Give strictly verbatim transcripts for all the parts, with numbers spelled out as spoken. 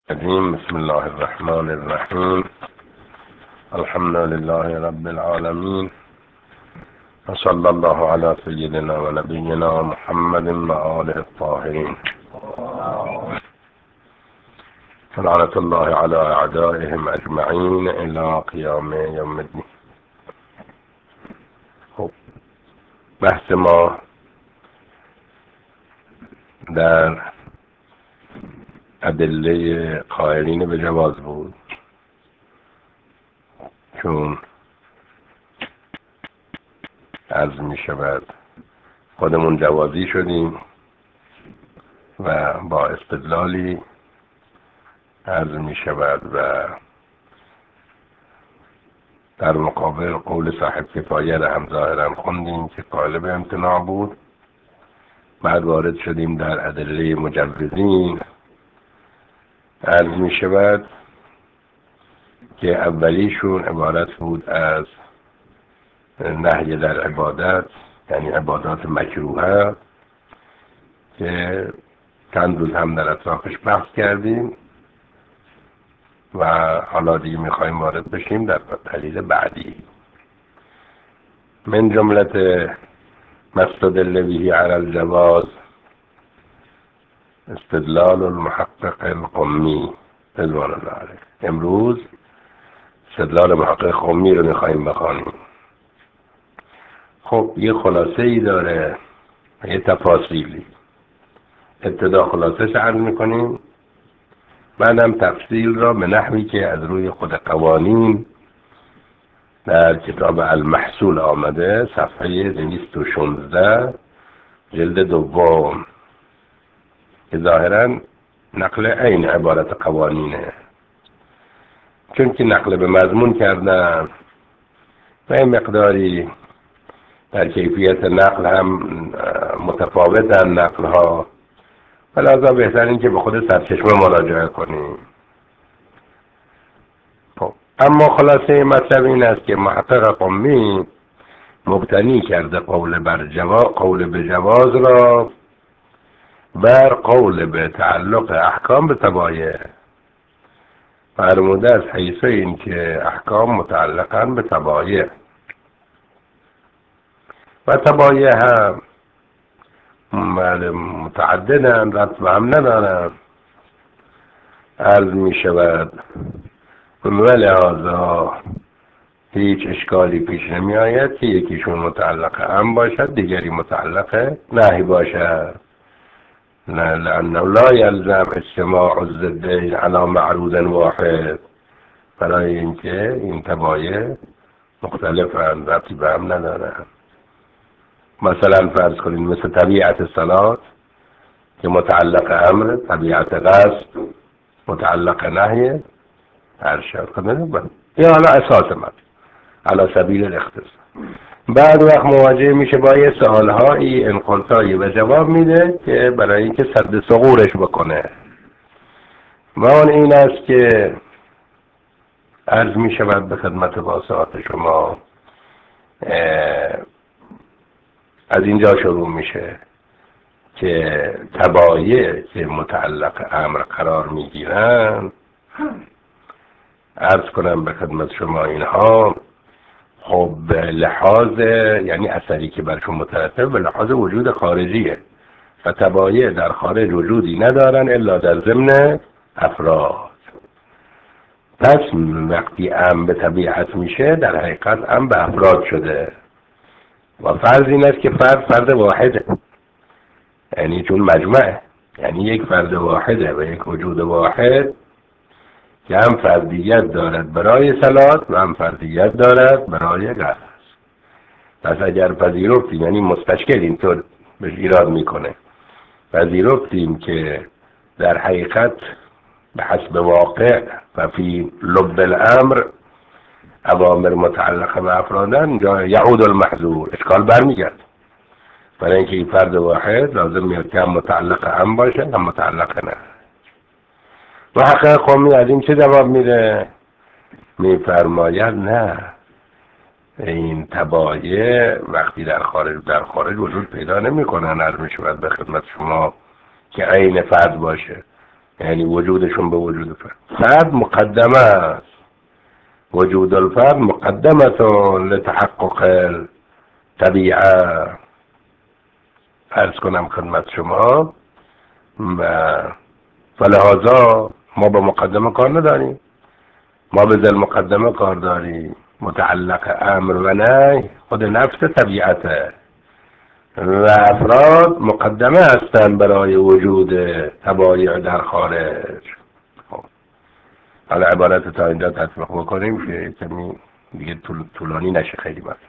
الرجيم. بسم الله الرحمن الرحيم. الحمد لله رب العالمين، وصلى الله على سيدنا ونبينا محمد وآله الطاهرين، لعنة الله على أعدائهم أجمعين إلى قيام يوم الدين. خب، بحث ما در ادله قائلین به جواز بود، چون عرض می شود خودمون جوازی شدیم و با استدلالی عرض می شود و در مقابل قول صاحب کفایه را هم ظاهرا خوندیم که قائل به امتناع بود. بعد وارد شدیم در ادله مجوزین. عرض می شود که اولیشون عبارت بود از نهی در عبادت، یعنی عبادات مکروهه، که چند روز هم در اطرافش بحث کردیم و حالا دیگه میخوایم وارد بشیم در دلیل بعدی. من جملت مستدل به علی الجواز استدلال المحقق القمی رضوان الله علیه. امروز استدلال محقق قمی رو میخوایم بخوانیم. خب، یه خلاصه ای داره، یه تفاصیلی. ابتدا خلاصه عرض میکنیم، بعدم تفصیل را به نحوی که از روی خود قوانین در کتاب المحصول آمده، صفحه دویست و شانزده جلد دوم، که ظاهرا نقل عین عبارت قوانینه، چون که نقل به مضمون کردن و این مقداری در کیفیت نقل هم متفاوتن نقل ها، لذا بهتر این که به خود سرچشمه مراجعه کنیم. خب، اما خلاصه مطلب این است که محقق قمی مبتنی کرده قول بر جواز، قول به جواز را بر قول به تعلق احکام به تبایع. فرموده از حیث این که احکام متعلقاً به تبایع و تبایع هم متعددن، ربط به هم ندارن. عرض می شود ولهذا هیچ اشکالی پیش نمی آید که یکیشون متعلق هم باشد، دیگری متعلق نهی باشد، لأنه لا يلزم اجتماع الضدين على معروض واحد. برای اینکه این تبایع مختلفن، ربطی به هم ندارن. مثلا فرض کنید مثل طبیعت صلات که متعلق امر، طبیعت قصد متعلق نهی، ارشاد کنید یا حالا اساس من علی سبیل الاختصار. بعد وقت مواجه میشه با یه سوالهایی انقلتایی و جواب میده که برای اینکه سد ثغورش بکنه. و اون این است که عرض میشود به خدمت واسعات شما، از اینجا شروع میشه که تبایع که متعلق امر قرار میگیرن، عرض کنم به خدمت شما اینها خب به لحاظ، یعنی اثری که برشون مترتب به لحاظ وجود خارجیه و تبایع در خارج وجودی ندارن الا در ضمن افراد. پس وقتی ام به طبیعت میشه، در حقیقت ام به افراد شده و فرض این است که فرد فرد واحده، یعنی چون مجمعه، یعنی یک فرد واحده و یک وجود واحد که هم فردیت دارد برای صلات و هم فردیت دارد برای قصد. پس اگر پذیرفتیم، یعنی مستشکل اینطور بهش ایراد میکنه، پذیرفتیم که در حقیقت به حسب واقع و فی لب الامر اوامر متعلقه به افرادن، یعود المحظور، اشکال برمیگرد. برای اینکه این فرد واحد لازم میاد که هم متعلق هم باشه هم متعلق نه. و محقق قمی از این چه جواب میده؟ میفرماید نه، این تبایع وقتی در خارج در خارج وجود پیدا نمی کنن. عرض می شود به خدمت شما که عین فرد باشه، یعنی وجودشون به وجود فرد. فرد مقدمه است، وجود الفرد مقدمة لتحقق الطبیعه. فرض کنم خدمت شما و فلهذا ما با مقدمه کار نداریم، ما به ذل مقدمه کار داریم. متعلق امر و نهی خود نفس طبیعته و افراد مقدمه هستند برای وجود تبایع در خارج. حالا عبارت تا اینجا تطبیق بکنیم که کمی دیگه طول طولانی نشه خیلی. بس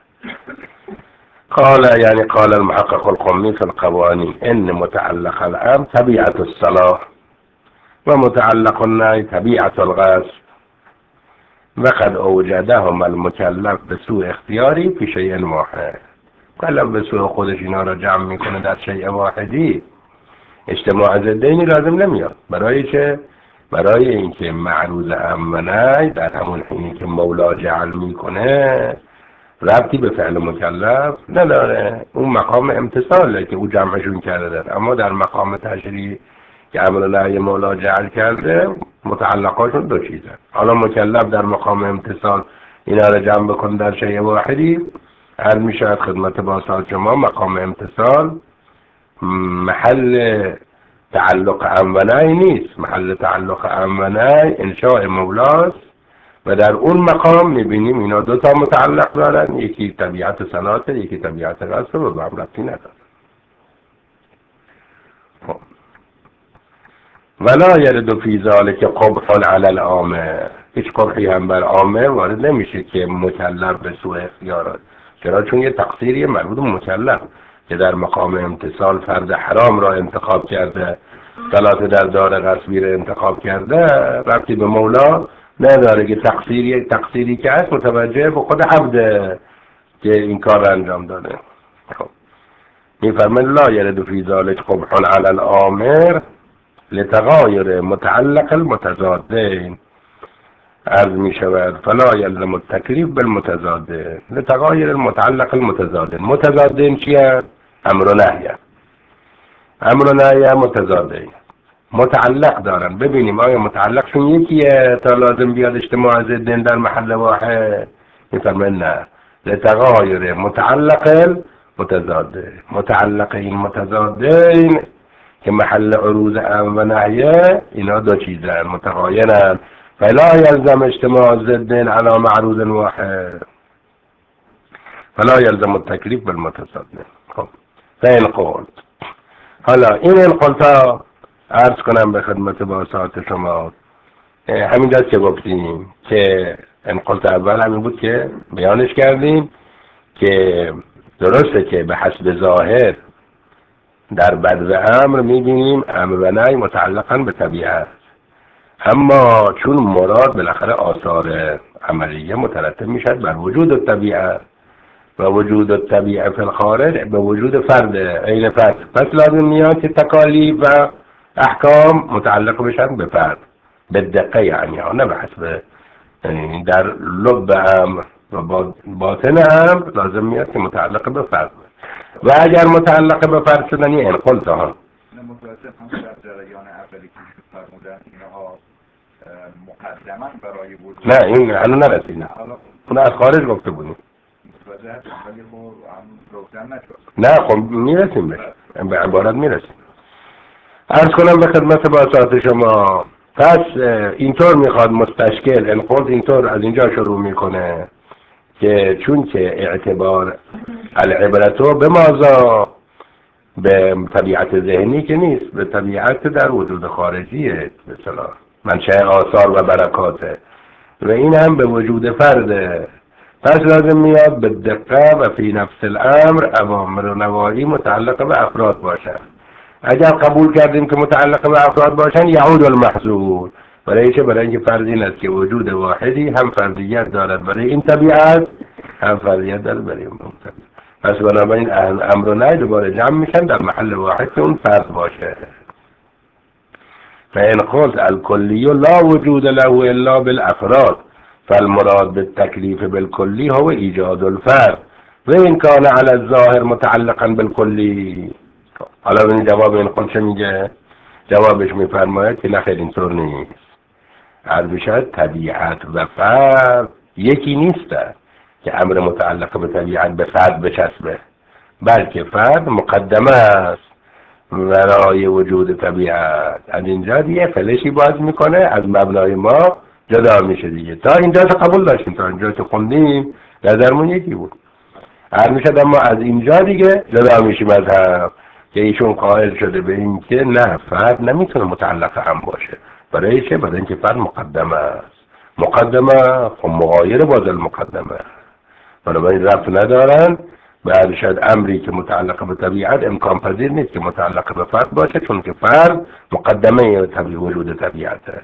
قال یعنی قال المحقق القمی في القوانین ان متعلق الامر طبیعت الصلاح و متعلق النهی طبیعت الغصب وقد اوجدهم المکلف به سوء اختیاری فی شیء واحد. مکلف به سوء خودش اینا را جمع میکنه در شیء واحدی، اجتماع ضدینی لازم نمیاد. برای چه؟ برای اینکه معروض امر و نهی در همون حینی که مولا جعل میکنه ربطی به فعل مکلف نداره، اون مقام امتصاله که او جمعشون کرده داره. اما در مقام تشریع که امر نهی مولا جعل کرده متعلقاشون دو چیزه. حالا مکلف در مقام امتصال اینا رو جمع بکن در شیء واحدی، هر میشه خدمت با شما مقام امتصال محل تعلق امر و نهی نیست، محل تعلق امر و نهی انشاء مولاست و در اون مقام میبینیم اینا دو تا متعلق دارن، یکی طبیعت صلاته یکی طبیعت غصب و با هم ربطی ندارن. ولا یرد فی ذلک قبح علی العامه، هیچ قبحی هم بر عامه وارد نمیشه که مکلف به سوء اختیار. چرا؟ چون یه تقصیری مربوط به مکلف که در مقام امتصال فرد حرام را انتخاب کرده، صلات در دار غصبی را انتخاب کرده، ربطی به مولا نداره که تقصیری تقصیری که هست متوجه به خود عبده که این کار را انجام داده. میفرماید لا یرد فی ذلک قبح علی الامر لتغایر متعلق المتضادین. عرض می شود فلا یلزم التکلیف بالمتضادین لتغایر المتعلق المتضادین. متضادین چیه؟ امر و نهی. امر و نهی متضادین متعلق دارن. ببینیم آیا متعلقشون یکیه تا لازم بیاد اجتماع ضدین در محل واحد؟ میفرماید نه، لتغایر متعلق متضادین. متعلق این متضادین که محل عروض امر و نهیه اینا دو چیزن متغایرن. فلا یلزم اجتماع ضدین علی معروض واحد، فلا یلزم التکلیف بالمتضادین. خب فین قلت، حالا این القلتا عرض کنم به خدمت با ساعت شما همین دست که گفتیم که انقلت اول همین بود که بیانش کردیم که درسته که به حسب ظاهر در بدو امر میبینیم امر و نهی متعلقاً به طبیعت، اما چون مراد بالاخره آثار عملیه مترتب میشد بر وجود الطبیعه و وجود الطبیعه فی الخارج به وجود فرد عین فرد، پس لازم میاد که تکالیف و احکام متعلق بشن به فرد به دقه، یعنی ها نه به حسب در لب امر و باطن امر لازم میاد که متعلق به فرد و اگر متعلق به فرد شدن این انقلت ها متوسط هم در جریان اولی که فرمودن اینها مقدما برای وجود نه این هنو نرسیدیم، اون از خارج گفته بودیم نه خب میرسیم بهش، به عبارت میرسیم. عرض کنم به خدمت با ساعت شما پس اینطور میخواد مستشکل انقلت اینطور از اینجا شروع میکنه که چون که اعتبار العبرتو به مازا به طبیعت ذهنی که نیست، به طبیعت در وجود خارجیه به اصطلاح منشأ آثار و برکاته و این هم به وجود فرده، پس لازم میاد به دقت و فی نفس الامر اوامر و نواهی متعلق به افراد باشن. اگر قبول کردیم که متعلق به افراد باشن یعود المحظور، برای چه؟ برای اینکه فرض این است که وجود واحدی هم فردیت دارد برای این طبیعت هم فردیت دارد برای اون طبیعت، پس بنابراین امر و نهی دوباره جمع میشن در محل واحد که اون فرد باشه. فإن قلت الكلي لا وجود له الا بالافراد فالمراد بالتكليف بالكلي هو ایجاد الفرد وإن كان على الظاهر متعلقا بالكلي. حالا این جواب این قلت چه میگه؟ جوابش میفرماید که نه خیلی اینطور نیست. عرض میشود طبیعت و فرد یکی نیسته که امر متعلق به طبیعت به فرد بچسبه، بلکه فرد مقدمه است برای وجود طبیعت. از اینجا دیگه فلشی باز میکنه از مبنای ما جدا میشه دیگه. تا اینجا تو قبول داشتیم، تا اینجا تو خوندیم نظرمون یکی بود. هر میشد اما از اینجا دیگه جدا میشیم از هم که ایشون قائل شده به این که نه، فرد نمیتونه متعلق هم باشه. برای چه؟ برای اینکه فرد مقدمه است. مقدمه خب مغایر باز المقدمه، بنابراین ربط ندارن. بعد شاید امری که متعلق به طبیعت امکان پذیر نیست که متعلق به فرد باشه، چون که فرد مقدمه طبیعی وجود طبیعته.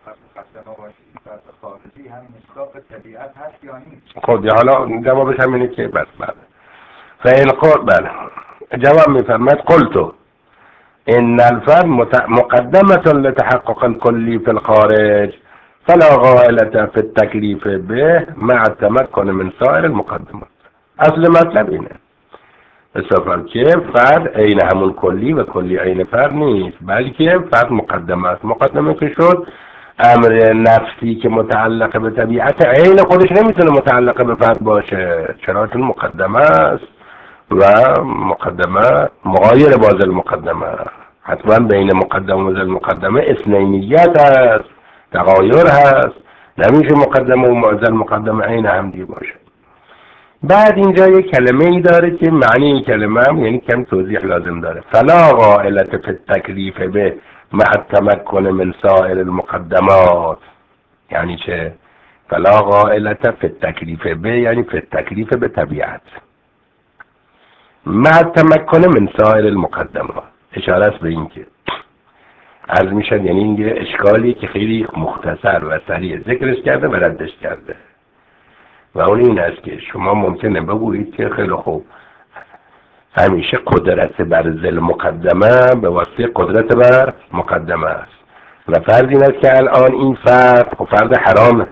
خارجی هم مصداق طبیعت هست یا نیست؟ خب حالا جوابش همینه که بس بله. فین قول بله جواب میفرماید قلتو ان الفرد مقدمة لتحقق الكلي في الخارج فلا غائلة في التكليف به مع التمكن من سائر المقدمات. اصل مطلب اینه اصلا که فرد عین همون کلی و کلی عین فرد نیست، بلکه فرد مقدمه است. مقدمه که شد امر نفسی که متعلق به طبیعت عین خودش نمیتونه متعلق به فرد باشه، چرا؟ چون مقدمه است و مقدمه مغایر باز المقدمه. حتما بین مقدمه و باز المقدمه اثنینیت هست، تغایر هست، نمیشه مقدمه و باز المقدمه عین همدی باشه. بعد اینجا یک کلمه ای داره که معنی این کلمه هم یعنی کم توضیح لازم داره. فلا غائلة فی التکلیف به مع التمکن من سائر المقدمات. یعنی چه؟ فلا غائلة فی التکلیف به یعنی فی التکلیف به طبیعت مع التمکن من سائر المقدمات. اشاره است به این که عرض میشد یعنی این اشکالی که خیلی مختصر و سریع ذکرش کرده و ردش کرده و اون این است که شما ممکنه بگویید که خیلی خوب همیشه قدرت بر ذل مقدمه به واسطه قدرت بر مقدمه است و فرض این است که الان این فرد فرد حرامه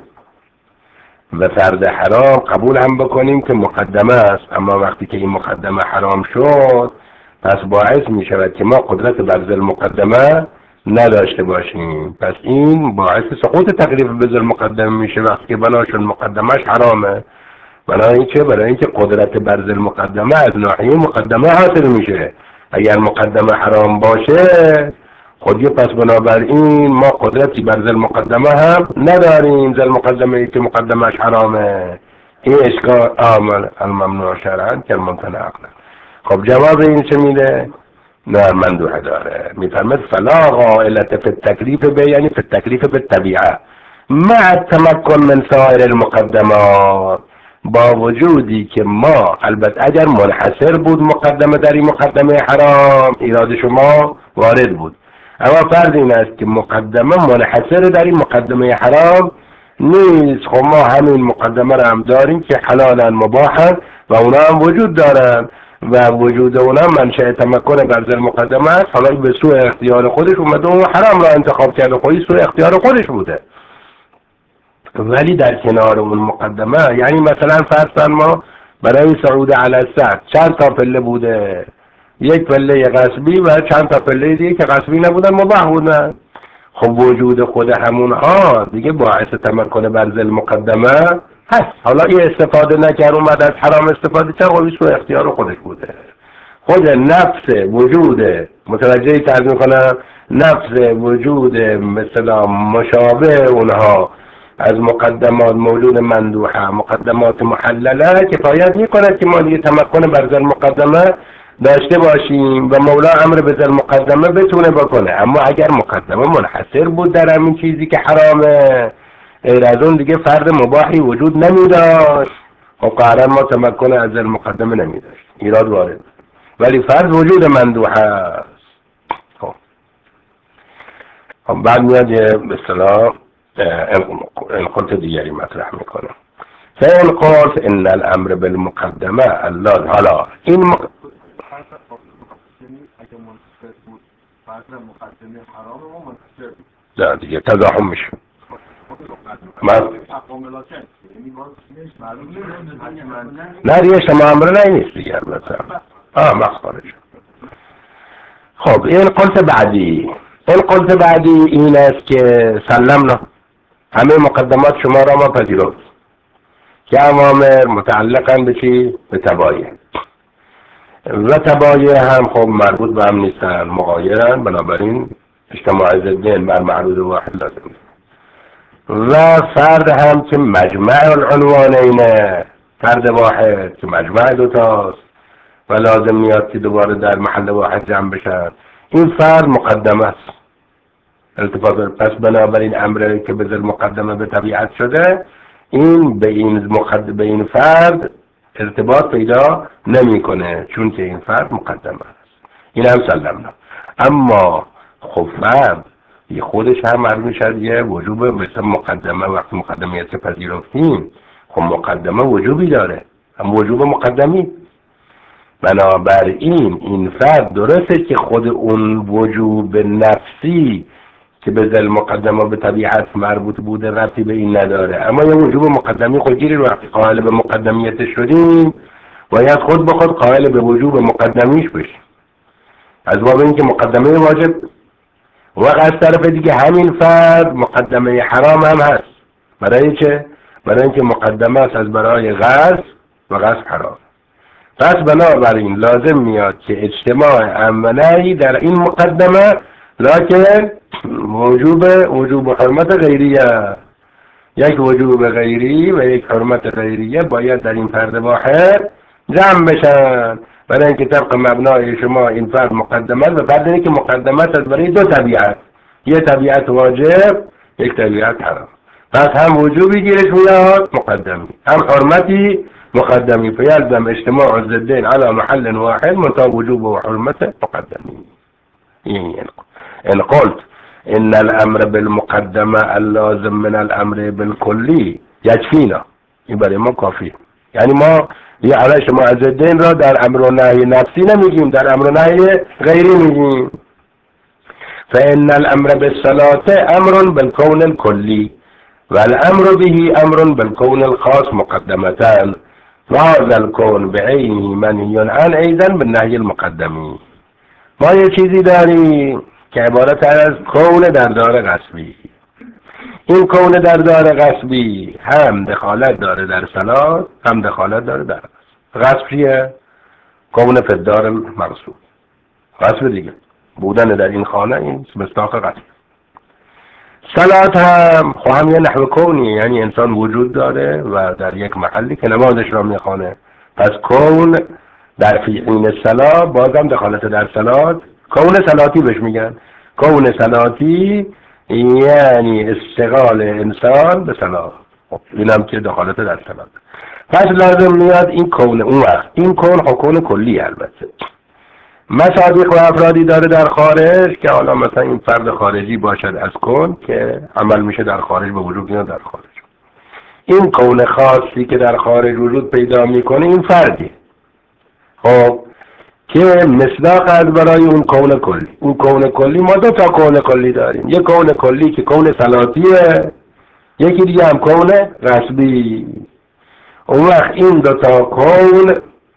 و فرد حرام قبول هم بکنیم که مقدمه است، اما وقتی که این مقدمه حرام شد پس باعث می شود که ما قدرت بر ذل مقدمه نداشته باشیم. پس این باعث سقوط تکلیف به ذل مقدمه میشه وقتی که بناشون مقدمش حرامه. برای اینکه برای اینکه قدرت بر ذل مقدمه از ناحیه مقدمه حاصل میشه. اگر مقدمه حرام باشه خودی پس بنابراین ما قدرتی بر ذل مقدمه هم نداریم، ذل مقدمه ای که مقدمش حرامه. این اشکال عامل الممنوع شرعا که الممتنع عقلا. خب جواب این چه میده؟ نه مندوحه داره، میفرمد فلا غائلة فی التکلیف به یعنی فی التکلیف به طبیعه مع التمکن من سائر المقدمات، با وجودی که ما البته اگر منحصر بود مقدمه در این مقدمه حرام ایراد شما وارد بود، اما فرض این است که مقدمه منحصر در این مقدمه حرام نیست. خب ما همین مقدمه را هم داریم که حلالا مباحا و اونا هم وجود دارن و وجود اونا منشأ تمکن بر ذل مقدمه است. حالا به سوء اختیار خودش اومده اون حرام را انتخاب کرده، خودی سوء اختیار خودش بوده. ولی در کنار اون مقدمه یعنی مثلا فرض ما برای صعود علی السطح چند تا پله بوده، یک پله غصبی و چند تا پله دیگه که غصبی نبودن مباح بودن. خب وجود خود همونها دیگه باعث تمکن بر ذل مقدمه هست. حالا این استفاده نکرد اومد از حرام استفاده کرد، خب سوء اختیار خودش بوده. خود نفس وجود متوجهی تعریف میکنم، نفس وجود مثلا مشابه اونها از مقدمات موجود مندوحه مقدمات محلله کفایت میکنه که ما دیگه تمکن بر ذل مقدمه داشته باشیم و مولا امر به ذل مقدمه بتونه بکنه. اما اگر مقدمه منحصر بود در همین چیزی که حرامه غیر از اون دیگه فرد مباحی وجود نمیداشت، خب قرار ما تمکن از ذل مقدمه نمیداشت، ایراد وارد. ولی فرد وجود مندوحه است. خب بعد میاد به اصطلاح این قلت دیگری مطرح میکنه. فین قلت ان الامر بالمقدمه الله. حالا این مق... نه دیگه تضاهم میشه. نه دیگه شما امر نیست دیگه مثلا آه مخارج. خب این قلت بعدی این قلت بعدی این است که سلمنا، همه مقدمات شما را ما پذیرفت که اوامر متعلقاً به چی؟ به تبایع و تبایع هم خب مربوط به هم نیستن، مغایرن، بنابراین اجتماع ضدین بر معروض واحد لازم و فرد هم که مجمع العنوانینه، فرد واحد که مجمع دوتاست و لازم میاد که دوباره در محل واحد جمع بشن، این فرد مقدمه است. التفات پس بنابراین امری که به ذل مقدمه به طبیعت شده این به این مقدم به این فرد ارتباط پیدا نمیکنه، چون که این فرد مقدمه است. این هم سلمنا. اما خب فرد خودش هم معلوم میشه یه وجوب مثل مقدمه، وقتی مقدمیت پذیرفتیم خب مقدمه وجوبی داره، هم وجوب مقدمی. بنابراین این فرد درسته که خود اون وجوب نفسی که به ذل مقدمه به طبیعت مربوط بوده ربطی به این نداره، اما یه وجوب مقدمی خودگیری رو وقتی قائل به مقدمیت شدیم باید خود به خود قائل به وجوب مقدمیش بشیم، از باب این که مقدمه واجب و از طرف دیگه همین فرد مقدمه حرام هم هست. برای چه؟ برای اینکه مقدمه است از برای غصب و غصب حرام. پس بنابراین لازم میاد که اجتماع امنایی در این مقدمه، لکن وجوب وجوب حرمت غیریه، یک وجوب غیری و یک حرمت غیریه باید در این فرد واحد جمع بشن، برای اینکه طبق مبنای شما این فرد مقدمه و فرد اینه که مقدمه است برای دو طبیعت، یک طبیعت واجب یک طبیعت حرام. پس هم وجوبی گیرش میاد مقدمی، هم حرمتی مقدمی، فیلزم اجتماع الضدین على محل واحد منتهى وجوب و حرمت مقدمی. ان قلت ان الامر بالمقدمه اللازم من الامر بالکلی یکفینا، این برای ما کافی. یعنی ما یه علی شما از الدین را در امر و نهی نفسی نمیگیم، در امر و نهی غیری میگیم. فان الامر بالصلاه امر بالكون الكلی والامر به امر بالكون الخاص مقدمتان وهذا الكون بعینه منهی عن ایضا بالنهی المقدمی. ما یه چیزی داریم که عبارت از کون در دار غصبی. این کون در دار غصبی هم دخالت داره در صلات هم دخالت داره در غصب. غصب چیه؟ کون فدار المغصوب، غصب دیگه بودن در این خانه، این مصداق غصب. صلات هم خب هم یه نحو کونی، یعنی انسان وجود داره و در یک محلی که نمازش را میخوانه، پس کون در فیعین صلا بازم دخالت در صلات، کون صلاتی بهش میگن. کون صلاتی یعنی استقال انسان به صلات، اینم که دخالت در صلات. پس لازم میاد این کون، اون وقت این کون حکون کلی البته مصادیق و افرادی داره در خارج که حالا مثلا این فرد خارجی باشد از کون که عمل میشه در خارج به وجود میاد در خارج. این کون خاصی که در خارج وجود پیدا میکنه این فردی خب که مصداق از برای اون کون کلی. اون کون کلی ما دو تا کون کلی داریم، یک کون کلی که کون صلاتیه، یکی دیگه هم کون غصبی. اون وقت این دو تا کون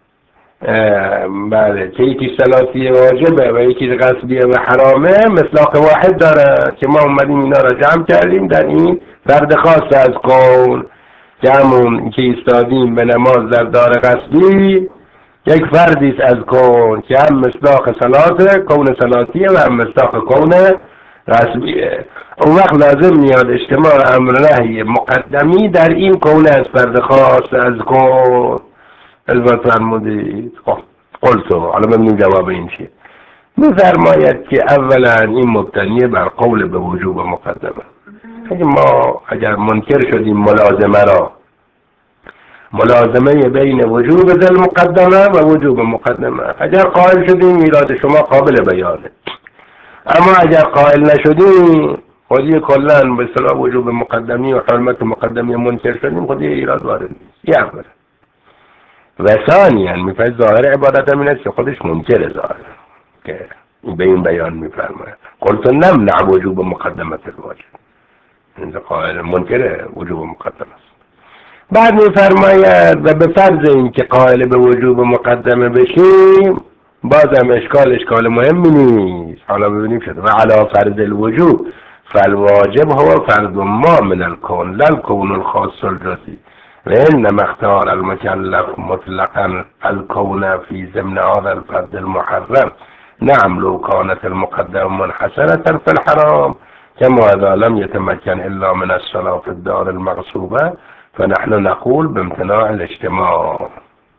بله که یکی صلاتی واجبه و یکی غصبیه و حرامه مصداق واحد داره که ما اومدیم اینا را جمع کردیم در این فرد خاص از کون که همون که ایستادیم به نماز در دار غصبی، یک فردیست از کون که هم مصداق صلاته کون صلاتیه و هم مصداق کون غصبیه. اون وقت لازم میاد اجتماع امر نهی مقدمی در این کون از فرد خاص از کون. البته فرمودید خب قلتو، حالا ببینیم جواب این چیه. می‌فرماید که اولا این مبتنی بر قول به وجوب مقدمه. اگه ما اگر منکر شدیم ملازمه را، ملازمه بین وجوب ذل مقدمه و وجوب مقدمه، اگر قائل شدیم ایراد شما قابل بیانه، اما اگر قائل نشدیم خودی کلن به اصطلاح وجوب مقدمی و حرمت مقدمی منکر شدیم، خودی ایراد وارد نیست. یه اولا. و ثانیاً میفرد ظاهر عبادت همین است که خودش منکر ظاهر که به این بیان میفرماید قلت نمنع وجوب مقدمت الواجب، اینجا قائل منکر وجوب مقدمه است. بعد میفرماید و به فرض این که قائل به وجوب مقدمه بشیم بازم اشکال اشکال مهمی نیست. حالا ببینیم شد و علا فرض الوجوب فالواجب هو فرض ما من الكون لا الكون الخاص الجزئی و انما اختار المكلف مطلقا الكون في ضمن هذا الفرض المحرم. نعم لو كانت المقدمة منحصرة في الحرام كما إذا لم يتمكن إلا من الصلاة في الدار المغصوبة فنحن نقول بامتناع الاجتماع.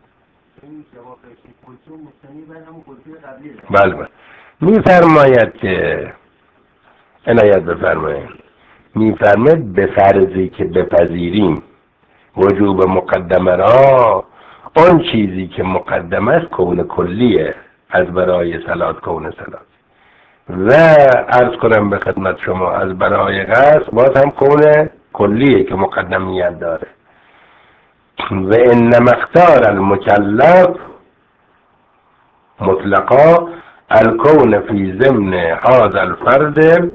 بله بله میفرماید که عنایت بفرمایید میفرماید به فرضی که بپذیریم وجوب مقدمه را، اون چیزی که مقدمه است کون کلیه از برای صلات کون صلات و عرض کنم به خدمت شما از برای قصد باز هم کون کلیه که مقدمیت داره. و انما اختار المکلف مطلقا الکون فی ضمن هذا الفرد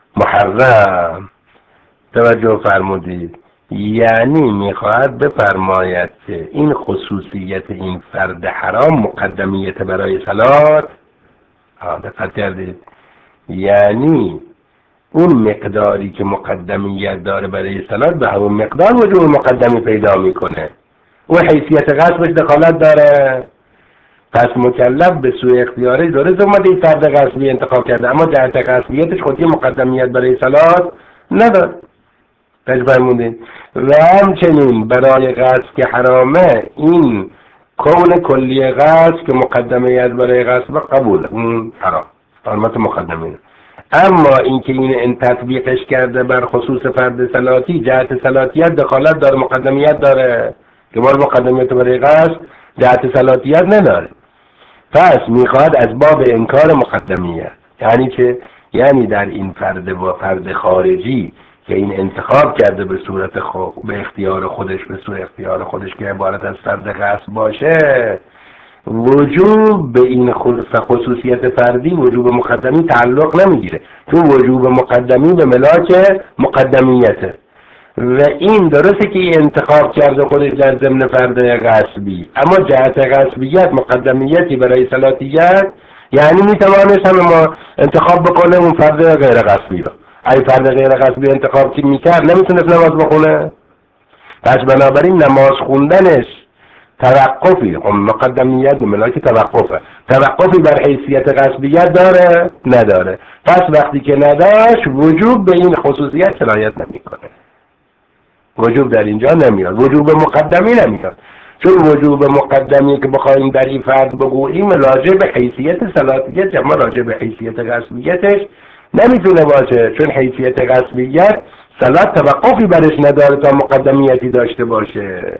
محرم. توجه فرمودید، یعنی میخواهد بفرماید که این خصوصیت این فرد حرام مقدمیت برای صلات. دقت کردید؟ یعنی اون مقداری که مقدمیت داره برای صلات به همون مقدار وجوب مقدمی پیدا میکنه. اون حیثیت قصبش دخالت داره. پس مکلف به سوی اختیاری درست اومده این فرد قصبی انتخاب کرده اما جهت قصبیتش خودی مقدمیت برای صلات نداره. تجربه و همچنین برای قصد که حرامه این کون کلی قصد که مقدمیت برای قصد قبول اون حرام حرمت مقدمه. اما اینکه این این تطبیقش کرده بر خصوص فرد صلاتی جهت صلاتیت دخالت داره مقدمیت داره که بار مقدمیت برای قصد جهت صلاتیت نداره. پس میخواد از باب انکار مقدمیت، یعنی که یعنی در این فرد با فرد خارجی که این انتخاب کرده به صورت خود به اختیار خودش به صورت اختیار خودش که عبارت از فرد قصد باشه وجوب به این خصوصیت فردی وجوب مقدمی تعلق نمیگیره چون وجوب مقدمی به ملاک مقدمیته و این درسته که این انتخاب کرده خودش در ضمن فرد قصبی اما جهت قصبیت مقدمیتی برای صلاتیت یعنی میتوانست هم ما انتخاب بکنه اون فرد غیر قصبی رو. ای فرد غیر قصبی انتخاب که میکرد نمیتونست نماز بخونه. پس بنابراین نماز خوندنش توقفی هم مقدمیت به ملاک توقفه توقفی بر حیثیت قصبیت داره نداره. پس وقتی که نداشت وجوب به این خصوصیت سرایت نمیکنه. وجوب در اینجا نمیاد، وجوب مقدمی نمیاد چون وجوب مقدمی که بخوایم در این فرد بگوییم راجع به حیثیت صلاتیت اما راجع به حیثیت قصبیتش نمیتونه باشه چون حیثیت قصبیت صلات توقفی برش نداره تا مقدمیتی داشته باشه.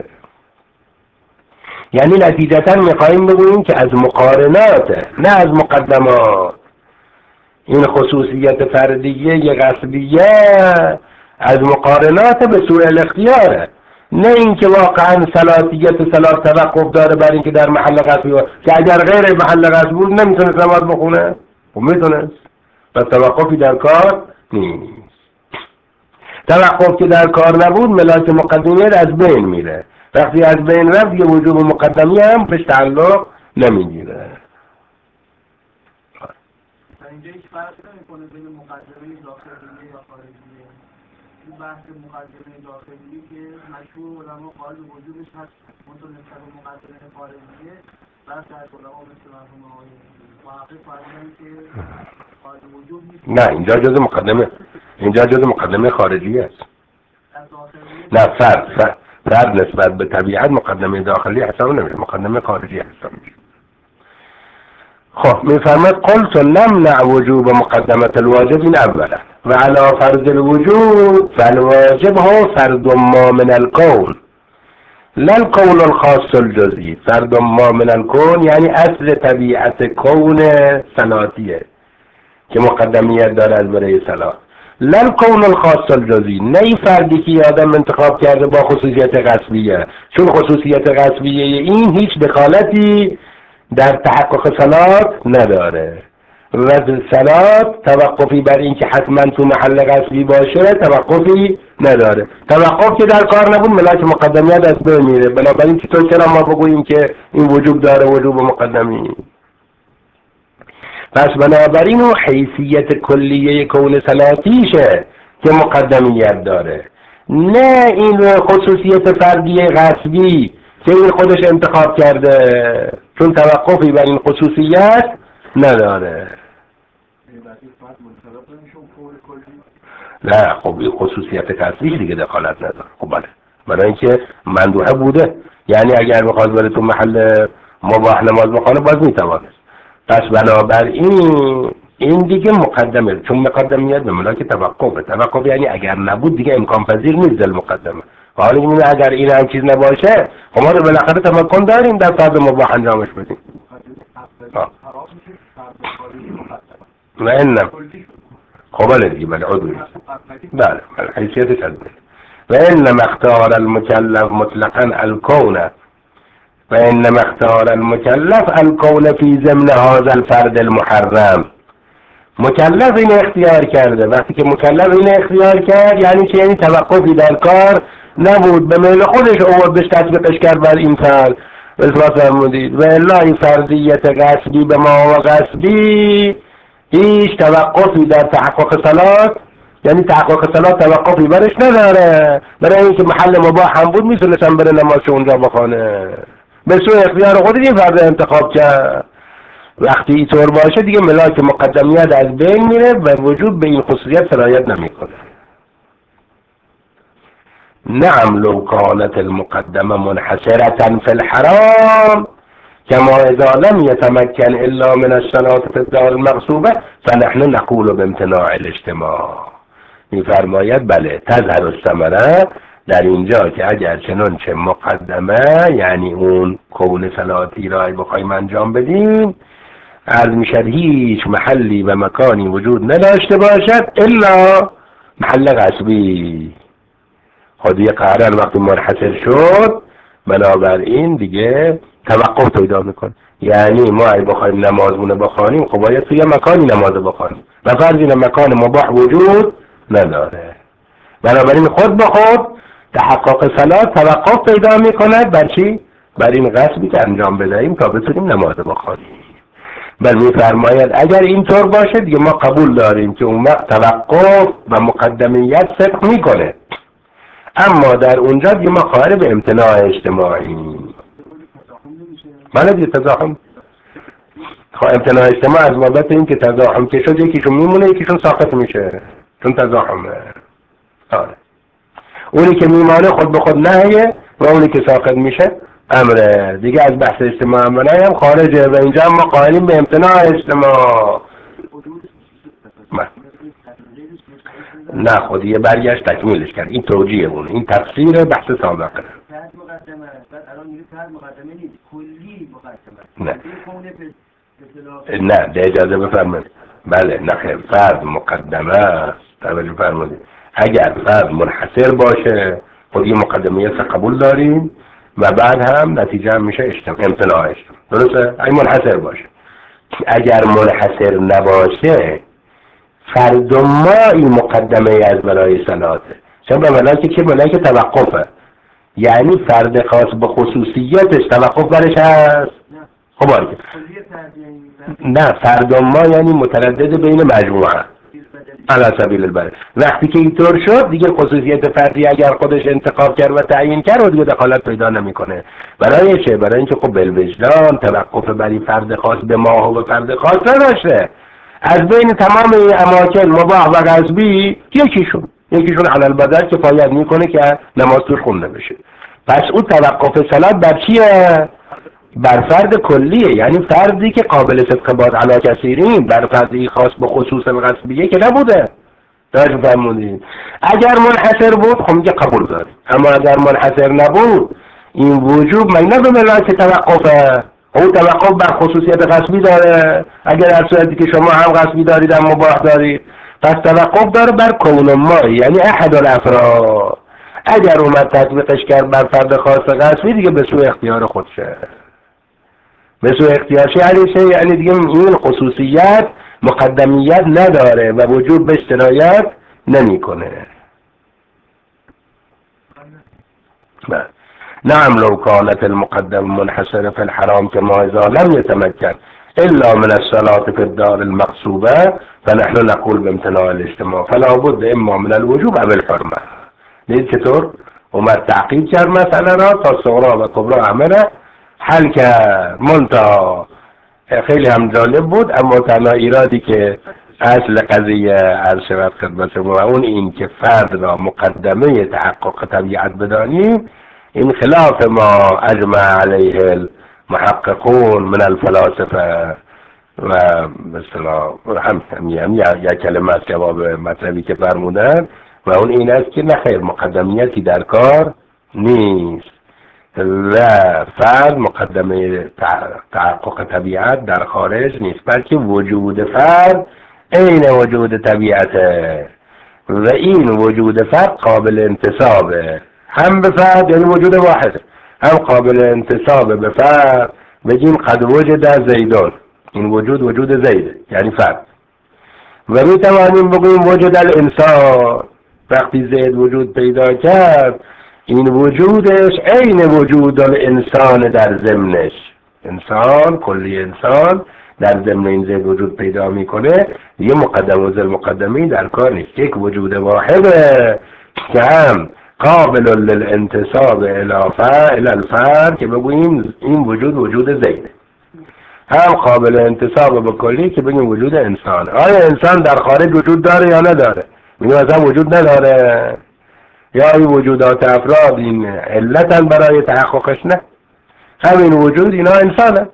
یعنی نتیجتا میخواییم بگوییم که از مقارنات نه از مقدمات این خصوصیت فردیه قصبیه از مقارنات به سوء الاختیاره، نه اینکه واقعا صلاتیت صلات توقف داره بر اینکه در محل قصبی باشه که اگر غیر محل قصبی بود نمیتونه نماز بخونه. خب میتونه و توقفی در کار نیست. توقف که در کار نبود ملاک مقدمیت از بین میره. وقتی از بین رفت یه وجوب مقدمی هم بهش تعلق نمیگیره. اینجا هیچ فرق نمی‌کنه بین مقدمه داخلی یا خارجی. این بحث مقدمه داخلی که مشهور علما قائل به وجوبش هست منتها نسبت به مقدمه خارجی بحث از علما مثل مرحوم آقای محقق فرمودن که قائل به وجوب نیست. نه اینجا جز مقدمه اینجا جز مقدمه خارجی است. نه فرد فرد فرد نسبت به طبیعت مقدمه داخلی حساب نمیشه، مقدمه خارجی حساب میشه. خب میفرماید قلت نمنع وجوب مقدمه الواجب این اولا و علی فرض الوجوب فالواجب هو فرد ما من الكون لا الكون الخاص الجزئی. فرد ما من الكون یعنی اصل طبیعت کون صلاتیه که مقدمیت داره از برای صلات. لا الكون الخاص الجزئی، نه این فردی که آدم انتخاب کرده با خصوصیت قصبیه چون خصوصیت قصبیه این هیچ دخالتی در تحقق صلات نداره و صلات توقفی بر این که حتما تو محل قصبی باشه توقفی نداره. توقف که در کار نبود ملاک مقدمیت از بین میره. بنابراین چطور چرا ما بگوییم که این وجوب داره وجوب مقدمی؟ پس بنابراین اون حیثیت کلیه کون صلاتیشه که مقدمیت داره، نه این خصوصیت فردی غصبی که این خودش انتخاب کرده، چون توقفی بر این خصوصیت نداره. نه خب این خصوصیت غصبی دیگه دخالت نداره. خب بله، برای اینکه مندوحه بوده، یعنی اگر بخواد بره تو محل مباح نماز بخونه باز میتوانه. پس بنابراین این دیگه مقدمه، چون مقدمیت به ملاک توقفه. توقف یعنی اگر نبود دیگه امکان پذیر نیست دل مقدمه. حالا میگه اگر این هم چیز نباشه خب ما رو بالاخره تمکن داریم در فرض مباح انجامش بدیم. نه اینم خب بله دیگه بله عضوی بله بله حیثیتش از بله. و انما اختار المکلف مطلقا الکون و انما اختار المکلف الکون فی ضمن هذا الفرد المحرم. مکلف این اختیار کرده. وقتی که مکلف این اختیار کرد یعنی چه؟ یعنی توقفی در کار نبود، به میل خودش آوردش تطبیقش کرد بر این فرد. اثبات فرمودید و الا این فرضیت غصبی به ما و غصبی هیچ توقفی در تحقق صلات، یعنی تحقق صلات توقفی برش نداره. برای اینکه محل مباح هم بود میتونستم بره نمازش اونجا بخونه، به سوی اختیار خودی این فرد انتخاب کرد. وقتی اینطور باشه دیگه ملاک مقدمیت از بین میره و وجود به این خصوصیت سرایت نمیکنه. نعم لو كانت المقدمه منحصره في الحرام كما اذا لم يتمكن الا من الصلاه في الدار المغصوبه فنحن نقول بامتناع الاجتماع. میفرماید بله تظهر الثمره در اینجا که اگر چنانچه مقدمه یعنی اون کون صلاتی را بخوایم انجام بدیم عرض میشد هیچ محلی و مکانی وجود نداشته باشد الا محل غصبی. خود یه قرار وقتی منحصر شد بنابراین دیگه توقف پیدا میکنه. یعنی ما اگه بخوایم نمازمونه بخوانیم خب باید توی مکانی نماز بخوانیم و فرض این مکان مباح وجود نداره. بنابراین خود به خود تحقق صلات توقف پیدا میکند بر چی؟ بر این غصبی که انجام بدهیم تا بتونیم نماز بخوانیم. بل میفرماید اگر اینطور باشه دیگه ما قبول داریم که اون وقت توقف و مقدمیت صدق میکنه، اما در اونجا دیگه ما خواهر به امتناع اجتماعی. بله دیگه تزاحم خواه امتناع اجتماع از بابت این که تزاحم که شد یکیشون میمونه یکیشون ساقط میشه چون تزاحمه. آره اونی که میمانه خود به خود نهیه و اونی که ساقط میشه امره دیگه از بحث اجتماع امره هم خارجه و اینجا ما قائلیم به امتناع اجتماع. نه خود یه برگشت تکمیلش کرد. این توجیه اونه، این تفسیر بحث سابقه. نه نه ده اجازه بفرمایید. بله نه خیر فرض مقدمه است. توجه فرمایید اگر فرض منحصر باشه خود یه مقدمیت قبول داریم و بعد هم نتیجه هم میشه امتناعش. درسته؟ اگه منحصر باشه. اگر منحصر نباشه فرد ما این مقدمه از برای صلاته، چون به ملاک که ملاک توقفه، یعنی فرد خاص به خصوصیتش توقف برش هست. خب آره نه فرد ما یعنی متردد بین مجموعه علی سبیل البر. وقتی که اینطور شد دیگه خصوصیت فردی اگر خودش انتخاب کرد و تعیین کرد و دیگه دخالت پیدا نمیکنه. برای چه؟ برای اینکه خب بالوجدان توقف بر فرد خاص به ما و فرد خاص نداشته. از بین تمام این اماکن مباح و غصبی یکیشون یکیشون علل بدل کفایت میکنه که نماز توش خونده بشه. پس اون توقف صلات بر چیه؟ بر فرد کلیه، یعنی فردی که قابل صدق باد علا کثیرین، بر فردی خاص به خصوص غصبیه که نبوده. داشت فرمودید اگر منحصر بود خب میگه قبول داریم، اما اگر منحصر نبود این وجوب من نه به ملاک توقفه. اون توقف بر خصوصیت غصبی داره. اگر در صورتی که شما هم غصبی دارید هم مباح دارید پس توقف داره بر کون ما، یعنی احد الافراد. اگر اومد تطبیقش کرد بر فرد خاص غصبی دیگه به سوی اختیار خودشه. به سوی اختیارش یعنی چه؟ یعنی دیگه این خصوصیت مقدمیت نداره و وجود به اشترایت نمی کنه. نعم لو كانت المقدم منحصر في الحرام كما اذا لم يتمكن إلا من الصلاة في الدار المقصوبة فنحن نقول بامتناع الاجتماع، فلا بد إما من الوجوب أو الحرمة. ليه چطور؟ وما التعقيد کرد مسئله را تا صغرا و کبرا عمله حل کرد. منتها خیلی هم جالب بود، اما تنها ایرادی که اصل قضیه عرض شود خدمت شما و اون این که فرد را مقدمه تحقق طبیعت بدانیم، این خلاف ما اجمع علیه المحققون من الفلاسفه و مثلا هم هم یا کلمه از جواب مطلبی که فرمودن و اون این است که نخیر مقدمیتی در کار نیست و فرد مقدمه تحقق طبیعت در خارج نیست، بلکه وجود فرد عین وجود طبیعته و این وجود فرد قابل انتسابه هم به فرد، یعنی وجود واحد، هم قابل انتسابه به فرد. بگیم قد وجد زیدون، این وجود وجود زیده یعنی فرد، و می توانیم بگوییم وجود الانسان، وقتی زید وجود پیدا کرد این وجودش عین وجود الانسان در ضمنش، انسان کلی انسان در ضمن این زید وجود پیدا میکنه، یه مقدم و زل مقدمی در کار نیست، یک وجود واحده که هم قابل للانتساب الی الفرد که بگوییم این وجود وجود زیده، هم قابل انتساب به کلی که بگیم وجود انسان. آیا انسان در خارج وجود داره یا نداره؟ میگیم اصلا وجود نداره، یا این وجودات افراد این علتن برای تحققش؟ نه، همین وجود اینا انسانه.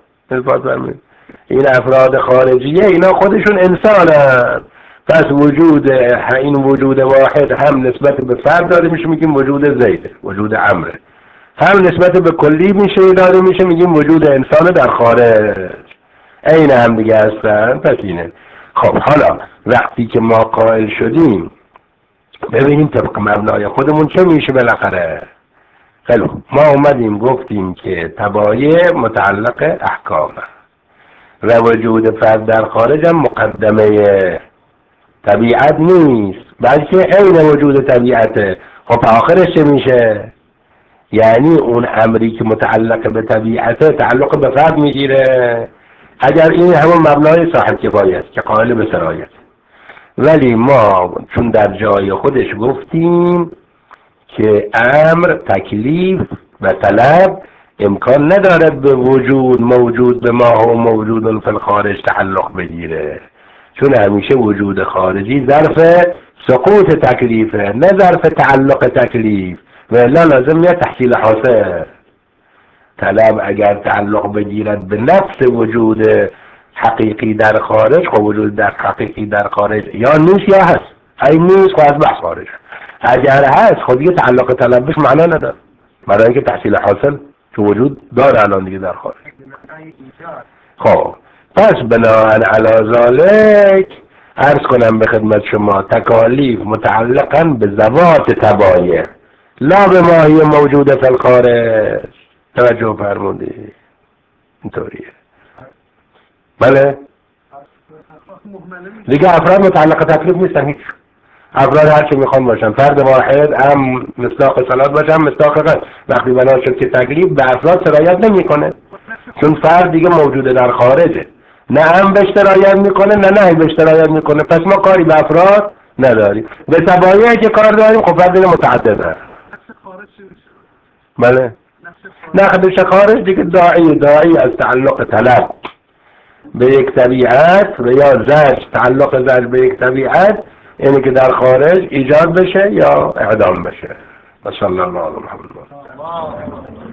این افراد خارجیه اینا خودشون انسانن، پس وجود این وجود واحد هم نسبت به فرد داره میشه میگیم وجود زیده وجود امره، هم نسبت به کلی میشه داره میشه میگیم وجود انسان در خارج، عین هم دیگه هستن. پس اینه. خب حالا وقتی که ما قائل شدیم ببینیم طبق مبنای خودمون چه میشه بالاخره. خیلی ما اومدیم گفتیم که تبایع متعلق احکامه و وجود فرد در خارج هم مقدمه طبیعت نیست بلکه عین وجود طبیعته. خب آخرش چه میشه؟ یعنی اون امری که متعلق به طبیعته تعلق به فرد میگیره، اگر این همون مبنای صاحب کفایه است که قائل به سرایت. ولی ما چون در جای خودش گفتیم که امر تکلیف و طلب امکان نداره به وجود موجود به ما و موجود فی الخارج تعلق بگیره، چون همیشه وجود خارجی ظرف سقوط تکلیفه نه ظرف تعلق تکلیف، و الا لازم میاد تحصیل حاصل. طلب اگر تعلق بگیرد به نفس وجود حقیقی در خارج، خب وجود در حقیقی در خارج یا نیست یا هست، اگه نیست خب از بحث خارج، اگر هست خب یه تعلق طلب بهش معنا نداره، برای اینکه تحصیل حاصل که وجود داره الان دیگه در خارج. خب پس بناهن علی ذالک عرض کنم به خدمت شما تکالیف متعلقاً به ذوات تبایع لا به ماهی موجود فی الخارج. توجه فرمودی؟ اینطوریه. بله دیگه افراد متعلق تکلیف نیستن، هیچ افراد هر چی میخوان باشن، فرد واحد هم مصداق صلات باشه هم مصداق غیر. وقتی بنا شد که تکلیف به افراد سرایت نمیکنه، چون فرد دیگه موجوده در خارجه، نه هم بهش سرایت میکنه نه نه بهش سرایت میکنه، پس ما کاری به افراد نداریم. به تبایعی که کار داریم خب فرد دیگه متعدده. بله نقدش خارج دیگه داعی داعی از تعلق طلب به یک طبیعت و یا زجر تعلق زجر به یک طبیعت، اینه که در خارج ایجاد بشه یا اعدام بشه. صلی الله علیه و محمد.